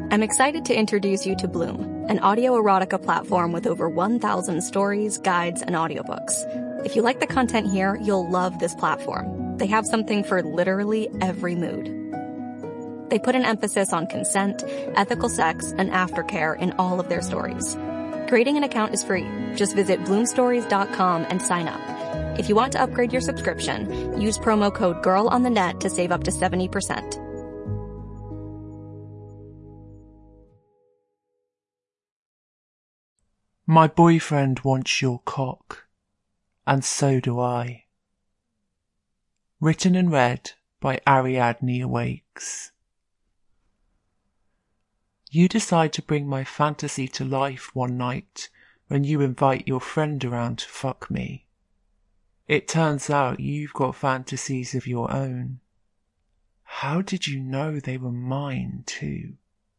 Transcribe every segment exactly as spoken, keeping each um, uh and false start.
I'm excited to introduce you to Bloom, an audio erotica platform with over one thousand stories, guides, and audiobooks. If you like the content here, you'll love this platform. They have something for literally every mood. They put an emphasis on consent, ethical sex, and aftercare in all of their stories. Creating an account is free. Just visit bloom stories dot com and sign up. If you want to upgrade your subscription, use promo code GIRLONTHENET to save up to seventy percent. My boyfriend wants your cock, and so do I. Written and read by Ariadne Awakes. You decide to bring my fantasy to life one night when you invite your friend around to fuck me. It turns out you've got fantasies of your own. How did you know they were mine too?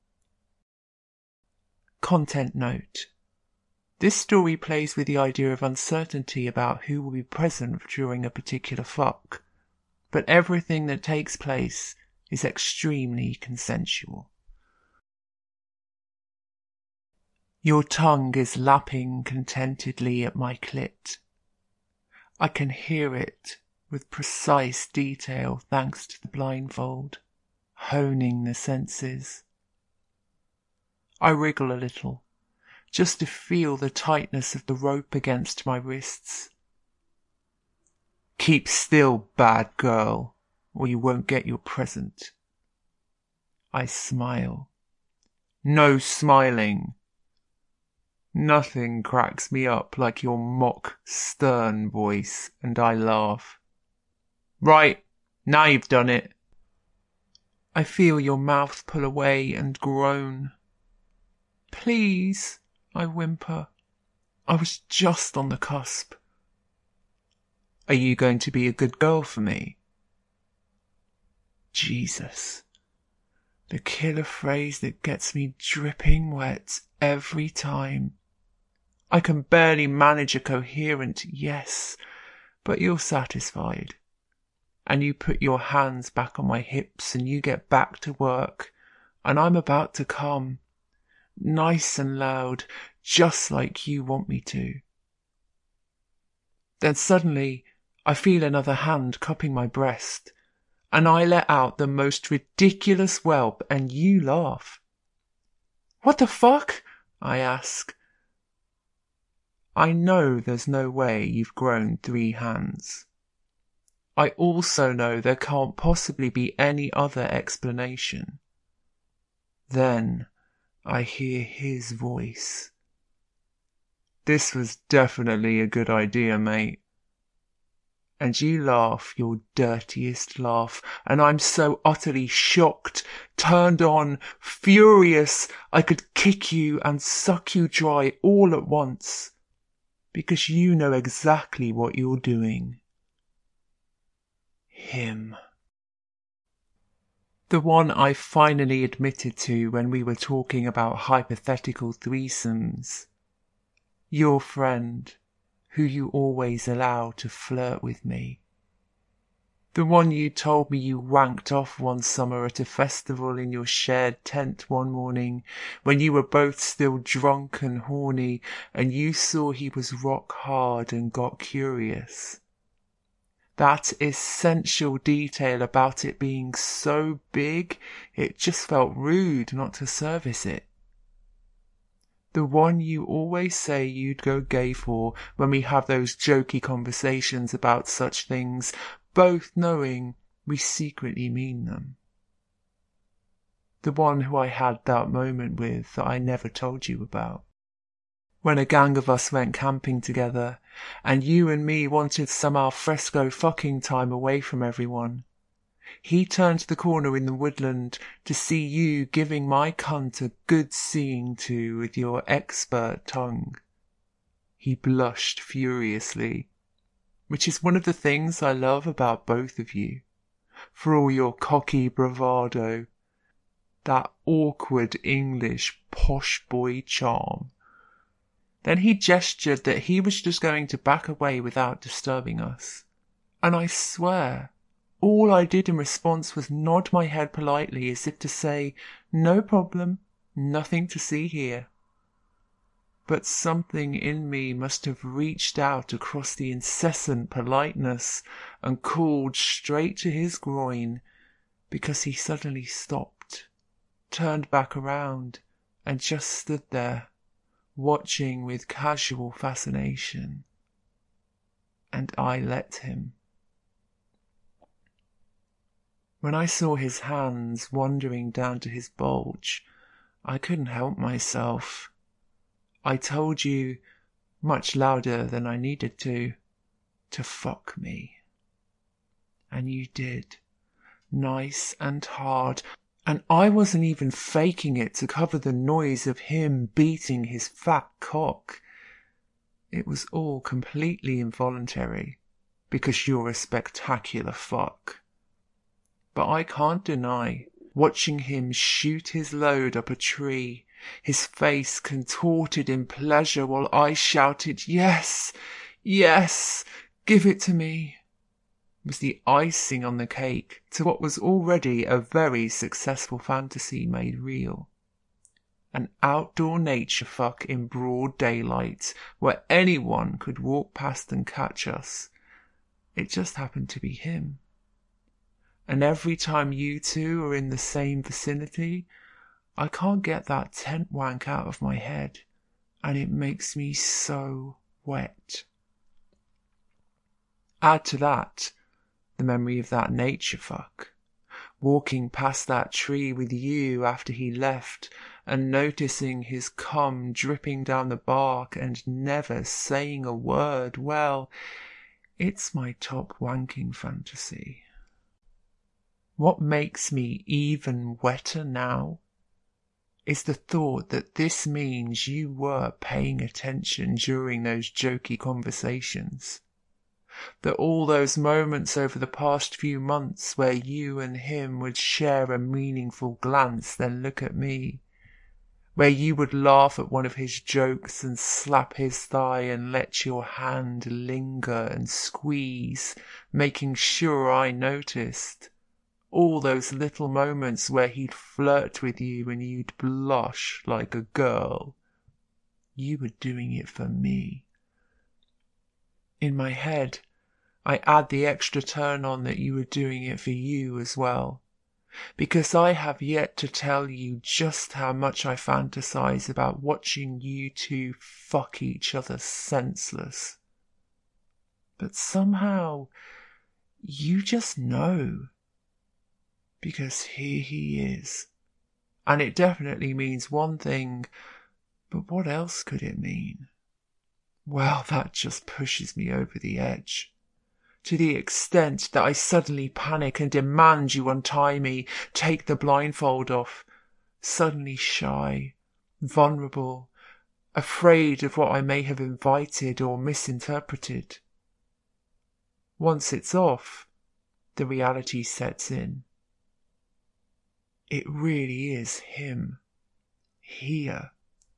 Content note. This story plays with the idea of uncertainty about who will be present during a particular fuck, but everything that takes place is extremely consensual. Your tongue is lapping contentedly at my clit. I can hear it with precise detail thanks to the blindfold, honing the senses. I wriggle a little, just to feel the tightness of the rope against my wrists. Keep still, bad girl, or you won't get your present. I smile. No smiling. Nothing cracks me up like your mock, stern voice, and I laugh. Right, now you've done it. I feel your mouth pull away and groan. Please, I whimper. I was just on the cusp. Are you going to be a good girl for me? Jesus. The killer phrase that gets me dripping wet every time. I can barely manage a coherent yes, but you're satisfied. And you put your hands back on my hips and you get back to work, and I'm about to come. Nice and loud, just like you want me to. Then suddenly I feel another hand cupping my breast, and I let out the most ridiculous whelp and you laugh. What the fuck? I ask. I know there's no way you've grown three hands. I also know there can't possibly be any other explanation. Then I hear his voice. This was definitely a good idea, mate. And you laugh your dirtiest laugh, and I'm so utterly shocked, turned on, furious, I could kick you and suck you dry all at once, because you know exactly what you're doing. Him. The one I finally admitted to when we were talking about hypothetical threesomes. Your friend, who you always allow to flirt with me. The one you told me you wanked off one summer at a festival in your shared tent one morning when you were both still drunk and horny and you saw he was rock hard and got curious. That essential detail about it being so big, it just felt rude not to service it. The one you always say you'd go gay for when we have those jokey conversations about such things, both knowing we secretly mean them. The one who I had that moment with that I never told you about. When a gang of us went camping together, and you and me wanted some alfresco fucking time away from everyone. He turned the corner in the woodland to see you giving my cunt a good seeing to with your expert tongue. He blushed furiously, which is one of the things I love about both of you, for all your cocky bravado, that awkward English posh boy charm. Then he gestured that he was just going to back away without disturbing us. And I swear, all I did in response was nod my head politely as if to say, no problem, Nothing to see here. But something in me must have reached out across the incessant politeness and called straight to his groin, because he suddenly stopped, turned back around, and just stood there, watching with casual fascination. And I let him. When I saw his hands wandering down to his bulge, I couldn't help myself. I told you, much louder than I needed to, to fuck me. And you did, nice and hard, and I wasn't even faking it to cover the noise of him beating his fat cock. It was all completely involuntary, because you're a spectacular fuck. But I can't deny, watching him shoot his load up a tree, his face contorted in pleasure while I shouted, "Yes, yes, give it to me," was the icing on the cake to what was already a very successful fantasy made real. An outdoor nature fuck in broad daylight, where anyone could walk past and catch us. It just happened to be him. And every time you two are in the same vicinity, I can't get that tent wank out of my head, and it makes me so wet. Add to that the memory of that nature fuck, walking past that tree with you after he left and noticing his cum dripping down the bark and never saying a word. Well, it's my top wanking fantasy. What makes me even wetter now is the thought that this means you were paying attention during those jokey conversations. That all those moments over the past few months where you and him would share a meaningful glance, then look at me, where you would laugh at one of his jokes and slap his thigh and let your hand linger and squeeze, making sure I noticed. All those little moments where he'd flirt with you and you'd blush like a girl. You were doing it for me. In my head, I add the extra turn on that you were doing it for you as well, because I have yet to tell you just how much I fantasize about watching you two fuck each other senseless. But somehow, you just know. Because here he is. And it definitely means one thing, but what else could it mean? Well, that just pushes me over the edge. To the extent that I suddenly panic and demand you untie me, take the blindfold off, suddenly shy, vulnerable, afraid of what I may have invited or misinterpreted. Once it's off, the reality sets in. It really is him, here.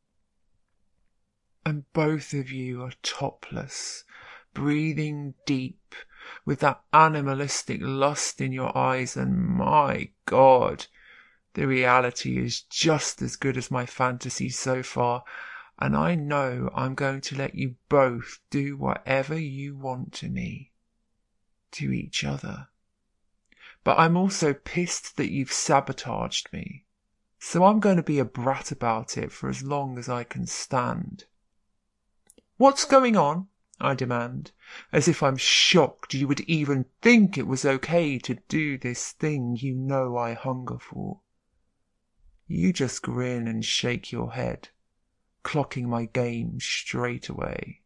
And both of you are topless, breathing deep, with that animalistic lust in your eyes, and my God, the reality is just as good as my fantasy so far, and I know I'm going to let you both do whatever you want to me, to each other. But I'm also pissed that you've sabotaged me, so I'm going to be a brat about it for as long as I can stand. What's going on? I demand, as if I'm shocked you would even think it was okay to do this thing you know I hunger for. You just grin and shake your head, clocking my game straight away.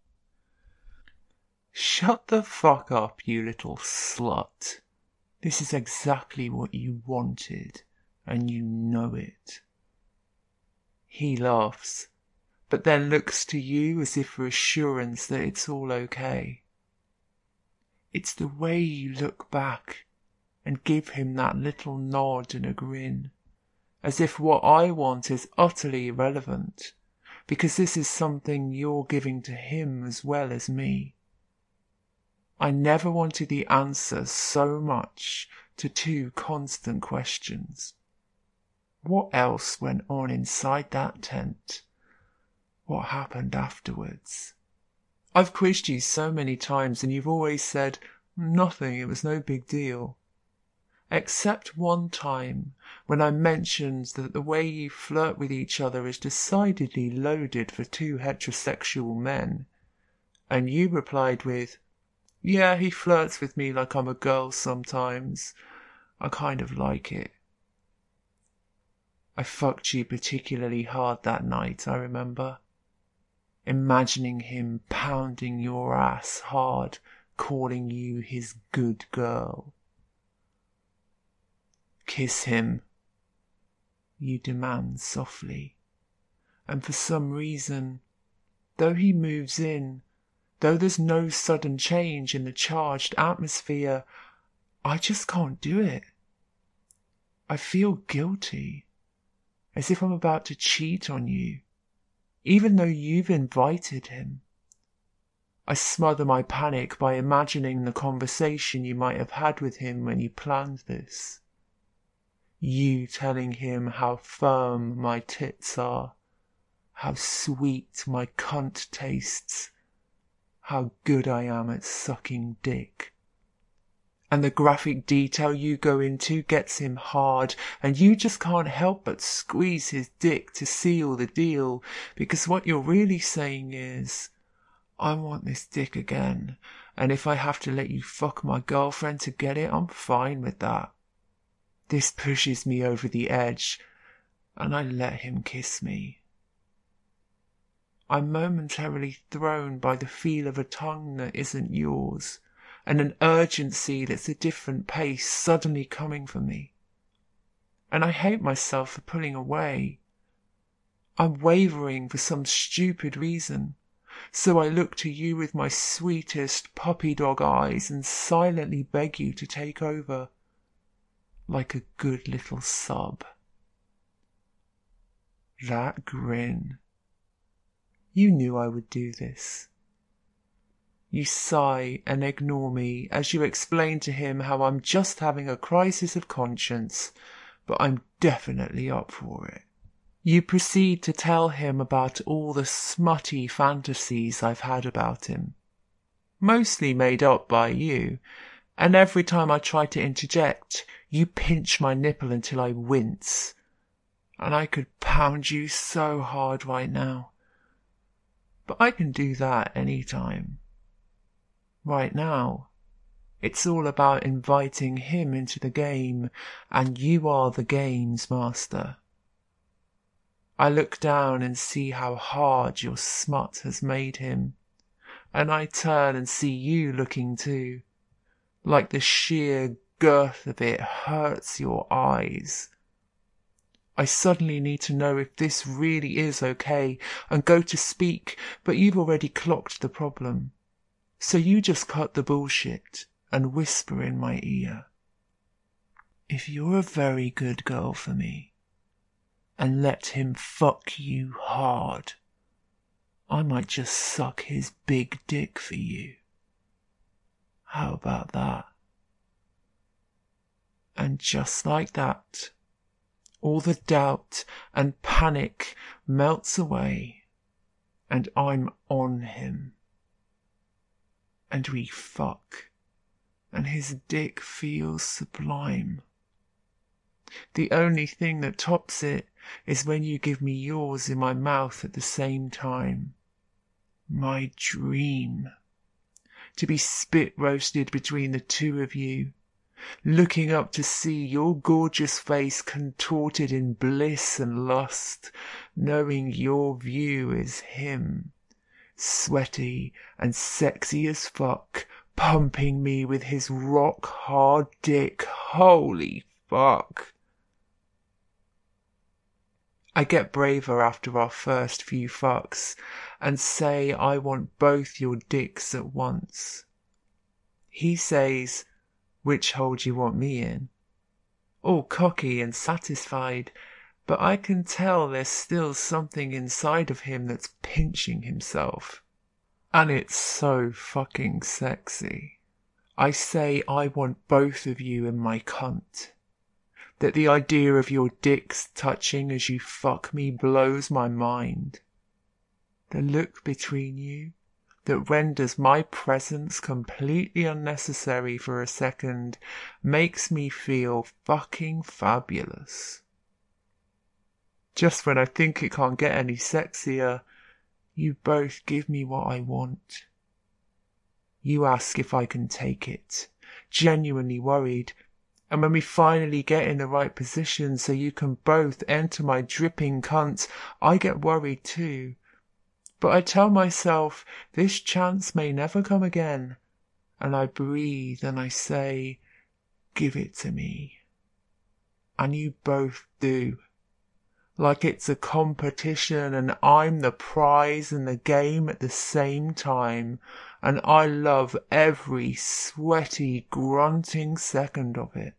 Shut the fuck up, you little slut. This is exactly what you wanted, and you know it. He laughs, but then looks to you as if for assurance that it's all okay. It's the way you look back and give him that little nod and a grin, as if what I want is utterly irrelevant, because this is something you're giving to him as well as me. I never wanted the answer so much to two constant questions. What else went on inside that tent? What happened afterwards? I've quizzed you so many times and you've always said, nothing, it was no big deal. Except one time when I mentioned that the way you flirt with each other is decidedly loaded for two heterosexual men. And you replied with, yeah, he flirts with me like I'm a girl sometimes. I kind of like it. I fucked you particularly hard that night, I remember. Imagining him pounding your ass hard, calling you his good girl. Kiss him, you demand softly. And for some reason, though he moves in, though there's no sudden change in the charged atmosphere, I just can't do it. I feel guilty, as if I'm about to cheat on you, even though you've invited him. I smother my panic by imagining the conversation you might have had with him when you planned this. You telling him how firm my tits are, how sweet my cunt tastes, how good I am at sucking dick. And the graphic detail you go into gets him hard, and you just can't help but squeeze his dick to seal the deal, because what you're really saying is, I want this dick again, and if I have to let you fuck my girlfriend to get it, I'm fine with that. This pushes me over the edge, and I let him kiss me. I'm momentarily thrown by the feel of a tongue that isn't yours, and an urgency that's a different pace suddenly coming for me. And I hate myself for pulling away. I'm wavering for some stupid reason, so I look to you with my sweetest puppy dog eyes and silently beg you to take over, like a good little sub. That grin. You knew I would do this. You sigh and ignore me as you explain to him how I'm just having a crisis of conscience, but I'm definitely up for it. You proceed to tell him about all the smutty fantasies I've had about him, mostly made up by you, and every time I try to interject, you pinch my nipple until I wince, and I could pound you so hard right now. But I can do that any time. Right now, it's all about inviting him into the game, and you are the game's master. I look down and see how hard your smut has made him, and I turn and see you looking too, like the sheer girth of it hurts your eyes. I suddenly need to know if this really is okay and go to speak, but you've already clocked the problem. So you just cut the bullshit and whisper in my ear. If you're a very good girl for me, and let him fuck you hard, I might just suck his big dick for you. How about that? And just like that, all the doubt and panic melts away, and I'm on him. And we fuck, and his dick feels sublime. The only thing that tops it is when you give me yours in my mouth at the same time. My dream. To be spit roasted between the two of you, looking up to see your gorgeous face contorted in bliss and lust, knowing your view is him, sweaty and sexy as fuck, pumping me with his rock hard dick. Holy fuck. I get braver after our first few fucks and say I want both your dicks at once. He says, which hole do you want me in? All cocky and satisfied, but I can tell there's still something inside of him that's pinching himself. And it's so fucking sexy. I say I want both of you in my cunt. that the idea of your dicks touching as you fuck me blows my mind. The look between you that renders my presence completely unnecessary for a second makes me feel fucking fabulous. Just when I think it can't get any sexier, you both give me what I want. You ask if I can take it, genuinely worried, and when we finally get in the right position so you can both enter my dripping cunt, I get worried too. But I tell myself this chance may never come again, and I breathe and I say, give it to me. And you both do. Like it's a competition and I'm the prize in the game at the same time, and I love every sweaty, grunting second of it.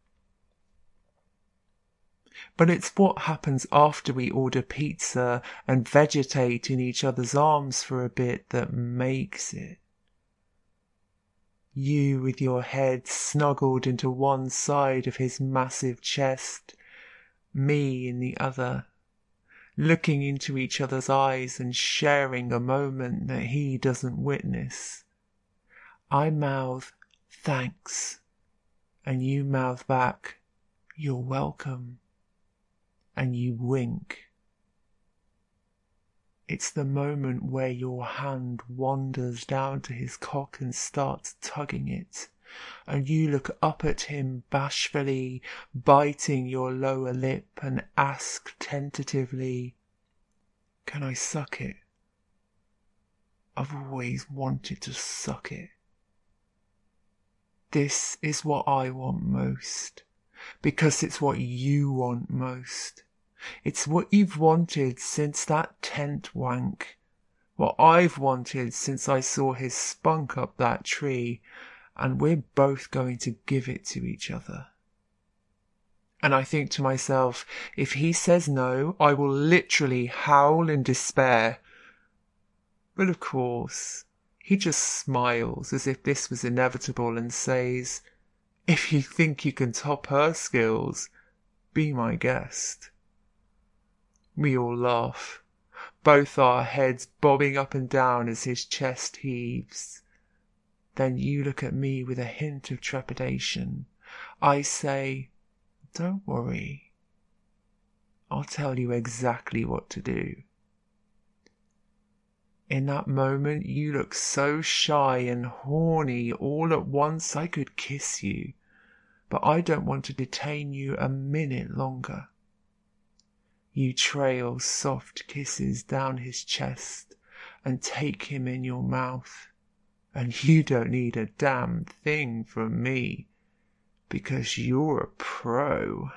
But it's what happens after we order pizza and vegetate in each other's arms for a bit that makes it. You with your head snuggled into one side of his massive chest, me in the other, looking into each other's eyes and sharing a moment that he doesn't witness. I mouth, thanks, and you mouth back, you're welcome, and you wink. It's the moment where your hand wanders down to his cock and starts tugging it, and you look up at him bashfully, biting your lower lip, and ask tentatively, can I suck it? I've always wanted to suck it. This is what I want most, because it's what you want most. It's what you've wanted since that tent wank, what I've wanted since I saw his spunk up that tree, and we're both going to give it to each other. And I think to myself, if he says no, I will literally howl in despair. But of course, he just smiles as if this was inevitable and says, if you think you can top her skills, be my guest. We all laugh, both our heads bobbing up and down as his chest heaves. Then you look at me with a hint of trepidation. I say, don't worry. I'll tell you exactly what to do. In that moment you look so shy and horny all at once I could kiss you, but I don't want to detain you a minute longer. You trail soft kisses down his chest and take him in your mouth, and you don't need a damn thing from me, because you're a pro.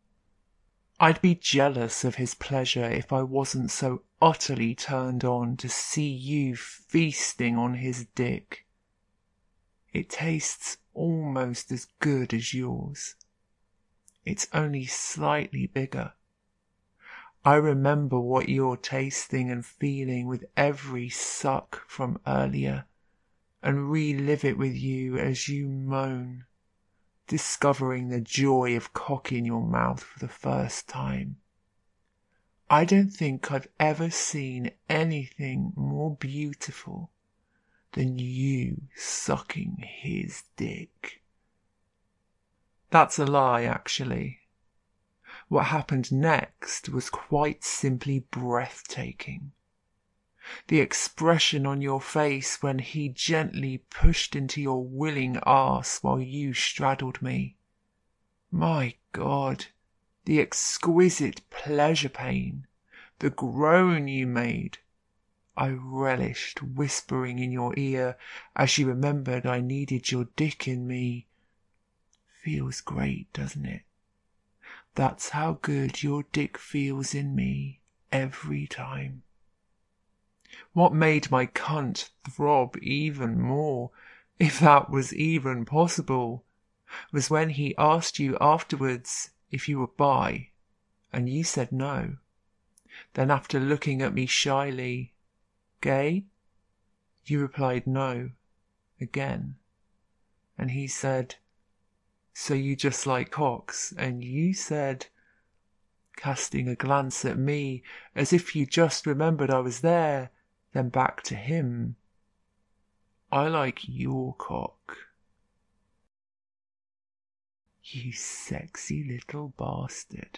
I'd be jealous of his pleasure if I wasn't so utterly turned on to see you feasting on his dick. It tastes almost as good as yours. It's only slightly bigger. I remember what you're tasting and feeling with every suck from earlier, and relive it with you as you moan, discovering the joy of cock in your mouth for the first time. I don't think I've ever seen anything more beautiful than you sucking his dick. That's a lie, actually. What happened next was quite simply breathtaking. The expression on your face when he gently pushed into your willing arse while you straddled me. My God, the exquisite pleasure pain, the groan you made. I relished whispering in your ear as you remembered I needed your dick in me. Feels great, doesn't it? That's how good your dick feels in me every time. What made my cunt throb even more, if that was even possible, was when he asked you afterwards if you were bi, and you said no. Then after looking at me shyly, gay? You replied no, again. And he said, So you just like cocks? And you said, casting a glance at me as if you just remembered I was there, then back to him, I like your cock. You sexy little bastard.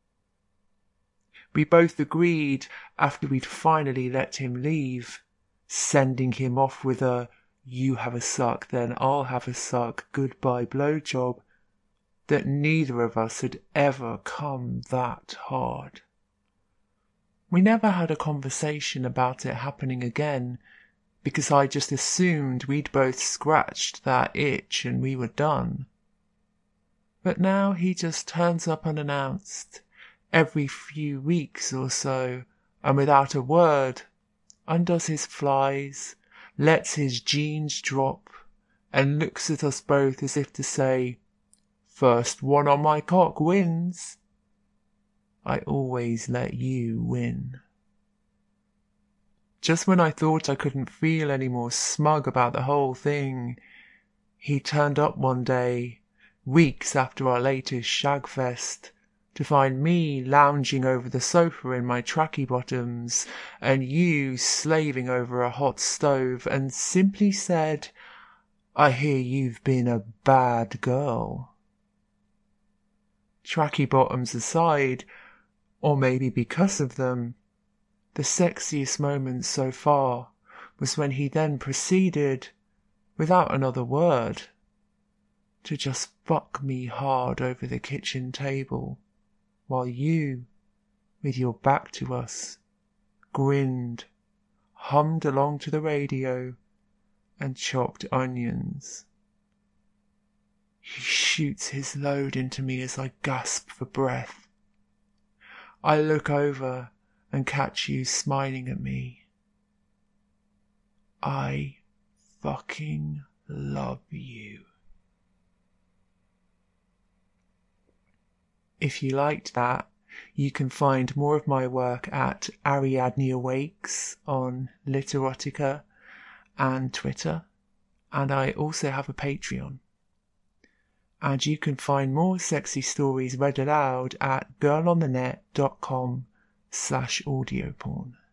We both agreed after we'd finally let him leave, sending him off with a "you have a suck, then I'll have a suck, goodbye blowjob," that neither of us had ever come that hard. We never had a conversation about it happening again, because I just assumed we'd both scratched that itch and we were done. But now he just turns up unannounced, every few weeks or so, and without a word, undoes his flies, lets his jeans drop, and looks at us both as if to say, "First one on my cock wins." I always let you win. Just when I thought I couldn't feel any more smug about the whole thing, he turned up one day, weeks after our latest shagfest, to find me lounging over the sofa in my tracky bottoms, and you slaving over a hot stove, and simply said, "I hear you've been a bad girl." Tracky bottoms aside, or maybe because of them, the sexiest moment so far was when he then proceeded, without another word, to just fuck me hard over the kitchen table, while you, with your back to us, grinned, hummed along to the radio, and chopped onions. He shoots his load into me as I gasp for breath. I look over and catch you smiling at me. I fucking love you. If you liked that, you can find more of my work at Ariadne Awakes on Literotica and Twitter, and I also have a Patreon. And you can find more sexy stories read aloud at girlonthenet dot com slash audioporn.